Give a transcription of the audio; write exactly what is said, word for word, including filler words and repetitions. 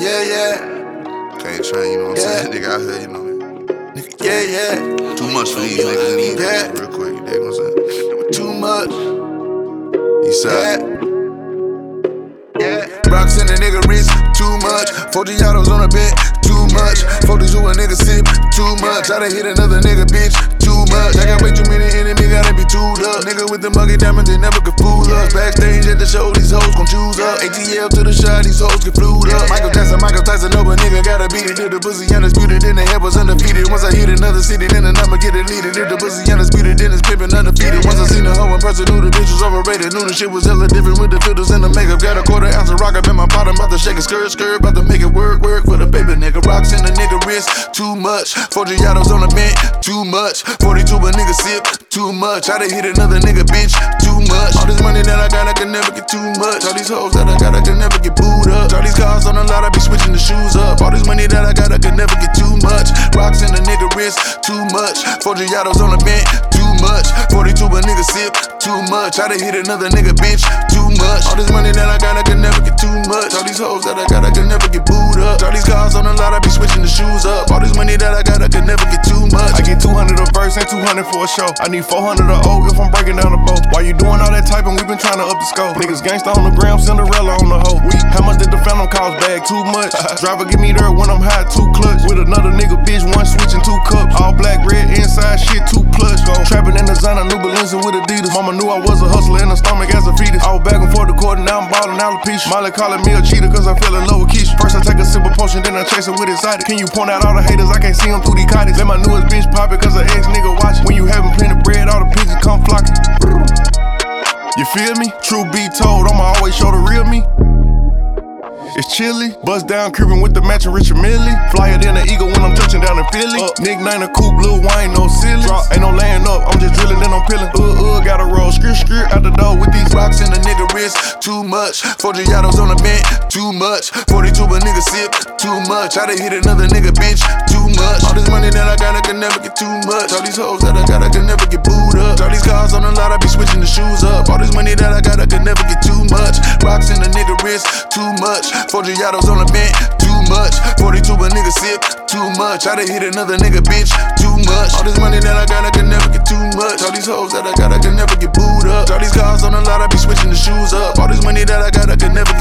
Yeah, yeah. Can't train, you know what I'm Yeah. saying? Nigga out here, you know. Nigga, yeah, yeah. Too much for these niggas in these Yeah. niggas real quick, you dig what I'm saying? Too much. East Yeah. side. Yeah. Rocks in the nigga wrist, too much. forty autos on the bed, too much. forty to a nigga sip, too much. I done hit another nigga, bitch, too much. I got way too many enemies, gotta be tuned up. Nigga with the muggy diamonds, they never could fool us. Backstage at the show, these hoes gon' choose up. A T L to the shot, these hoes get flued up. Michael Jackson, Michael Tyson, no, but nigga gotta beat it. If the pussy undisputed, then the head was undefeated. Once I hit another city, then the number get deleted. If the pussy undisputed, then it's pimpin' undefeated. Once I seen the hoe in person, knew the bitch was overrated. Knew the shit was hella different with the filters and the makeup. Got a quarter ounce of rock up in my pot, I'm about to shake it, skirt, skirt, about to make it work, work for the paper, nigga. Rocks in the nigga wrist, too much. forty autos on the bench, too much. forty-two a nigga sip, too much. I done hit another nigga, bitch, too much. All this money that I got, I can never get too much. All these hoes that I got, I can never get booed up. All these cars on the lot, I be switching the shoes up. All this money that I got, I can never get too much. Rocks in the nigga wrist, too much. forty autos on the bench, too much. forty-two a nigga sip, too much. I done hit another nigga, bitch, too much. All this money that I got, I can never get too much. All these hoes that I got, I can never get booed up. All these cars on the lot, I be switching the shoes up. All this money that I got, I can never get too much. I get two hundred a verse and two hundred for a show. I need four hundred a O if I'm breaking down the boat. While you doing all that typing, we been trying to up the scope. Niggas gangsta on the gram, Cinderella on the hoe. We, how much did the phantom cost bag? Too much. Driver give me there when I'm high, two clutch. With another nigga, bitch, one switch and two cups. All black, red, inside shit, two plush. Go trapping in the designer, new Balenci with Adidas. Mama knew I was a hustler in the stomach as a fetus. I was back and forth the court and now I'm ballin' alopecia. Molly calling me a cheater cause I fell in love with Keisha. First I take a sip of potion, then I chase it with excited. Can you point out all the haters? I can't see them through these cottage. Let my newest bitch pop it cause her ex nigga watch it. When you having plenty bread, all the pigeons come flocking. You feel me? True be told, I'ma always show the real me. It's chilly, bust down Cuban with the matching Richard Millie. Flyer than an eagle when I'm touching down in Philly. Up, nickname a coupe, Lil Wayne, no silly. Drop, ain't no laying up, I'm just drilling, then I'm peeling. Uh, uh, gotta roll, skirt, skirt out the door with these rocks in the nigga wrist, too much. forty autos on the bench, too much. forty-two a nigga sip, too much. I done hit another nigga, bitch, too much. All this money that I got, I can never get too much. All these hoes that I got, I can never get booed up. All these cars on the lot, I be switching the shoes up. All this money that I got, I can never get too much. Rocks in the nigga wrist, too much. forty autos on the bench, too much. forty-two a nigga sip, too much. I done hit another nigga, bitch, too much. All this money that I got, I can never get too much. All these hoes that I got, I can never get booed up. All these cars on the lot, I be switching the shoes up. All this money that I got, I can never get